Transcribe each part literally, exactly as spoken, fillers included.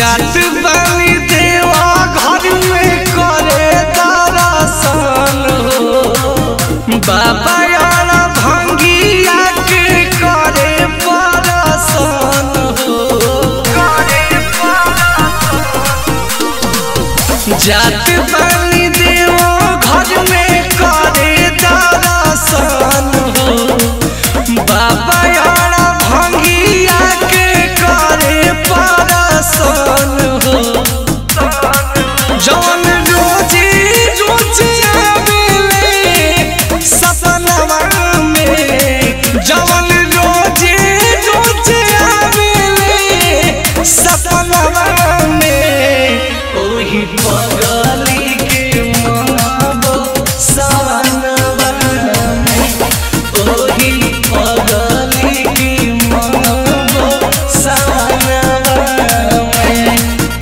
जात बानी देवा घर में करे दर्शन हो बाबा यार भंगिया के करे परसन हो जात बानी देवा घर में करे दर्शन हो बाबा यार भंगिया के करे परसन हो जौन रोजी रोजी आवेले सपनवा में जौन रोजी रोजी आवेले सपनवा में ओही पगली के मनबो सवनवा में ओही पगली के मनबो सवनवा में।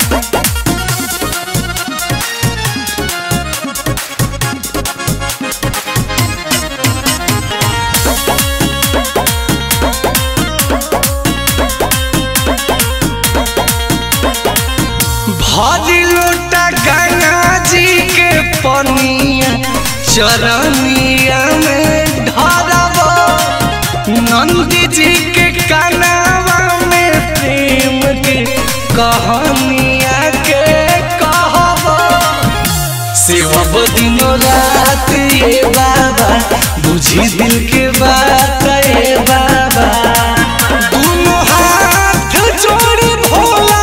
भरी लोटा गंगा जी के पनिया चरनिया में ढारबो नंदी जी के कनावा में प्रेम के कहानिया के कहबो सेवब दिनो रात ये बाबा बुझी दिल के बात ये बाबा दोनों हाथ जोड़ी भोला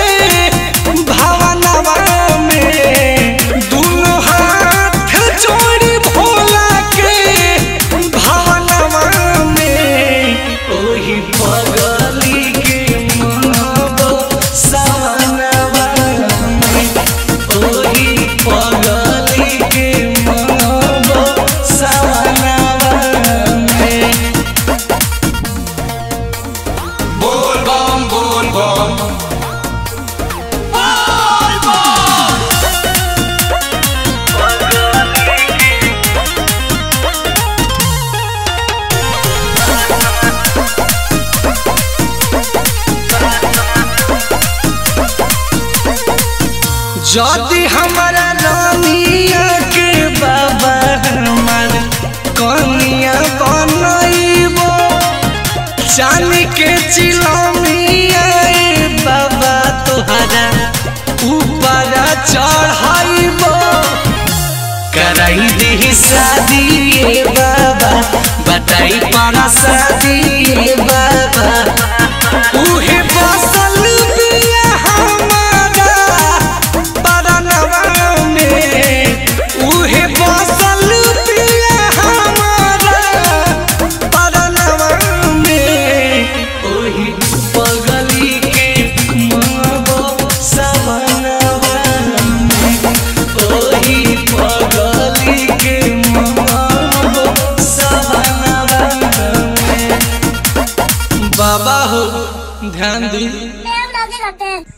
जदि हमारा रानिया के बाबा हमार कनिया बनइबो चांदी के चिलमिया बाबा तोहरा ऊपर चढ़ाइबो कराई दी शादी ये बाबा बताई पाना शादी ये बाबा उहे बसल बिया हमारा परनवा में उहे बसल बिया हमारा परनवा में ओही पगली के मनबो सवनवा में ओही पगली के मनबो सवनवा में। बाबा हो ध्यान दी।